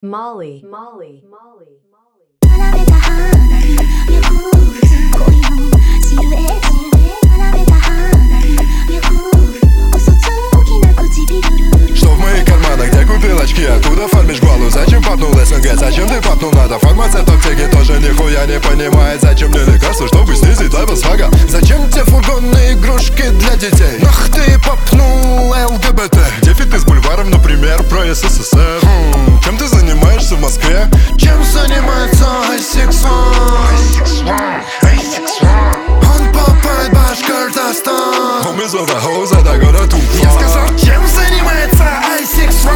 Molly. Что в моих карманах, где купил очки, откуда фармишь голову? Зачем папнул СНГ, зачем ты папнул надо? Фармация в аптеке тоже нихуя не понимает. Зачем мне лекарства, чтобы снизить левел свага? Зачем тебе фургонные игрушки для детей? Нах ты попнул ЛГБТ. Дефит из бульваров, например, про СССР. Чем ты занимаешься в Москве? Чем занимается I61? Он попает Башкортостан. Homie из Лавахоза до города Туфа. Я сказал, чем занимается I61?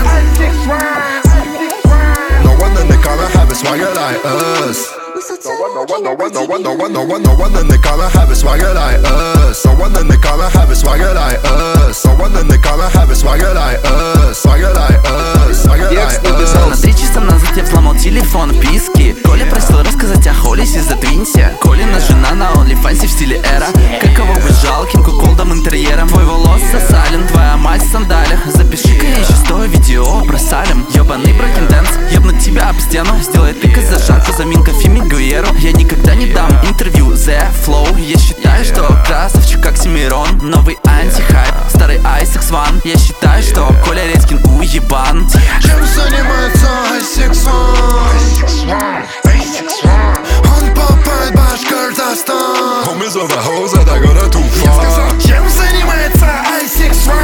No one in the car have a swagger like us. No one in the car have a swagger like us. No one in the car have a swagger like us. No one in the car have a swagger like us. Swagger like us. Swagger like us. На 3 часа назад я взломал телефон, писки. Коля просил рассказать о Холлисе, задвинься. Колина жена на OnlyFans в стиле эра. Каково быть жалким куколдом интерьером? Твой волос сосален, твоя мать в сандалиях. Запиши-ка ей 6-е видео, просалим. Ёбаный брокенденс, ебнуть тебя об стену. Сделай тык из-за жарку, заминка Фимигуэру. Я никогда не дам интервью The Flow. Я считаю, что красавчик как Семирон. Новый антихайп, старый I61. Я считаю, что Коля Редькин уебан. Чем занимается I61? Он попает Башкортостан. Homie из Лавахоза до города Туфа. Я сказал, чем занимается I61?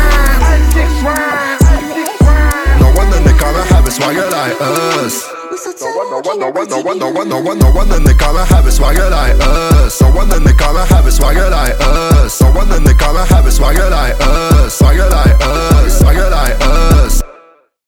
No one in the car have a swagger like us. No one in the car have a swagger like us. No one in the car have a swagger like us. No one in the car have a swagger like us. Swagger like us. Swagger like us.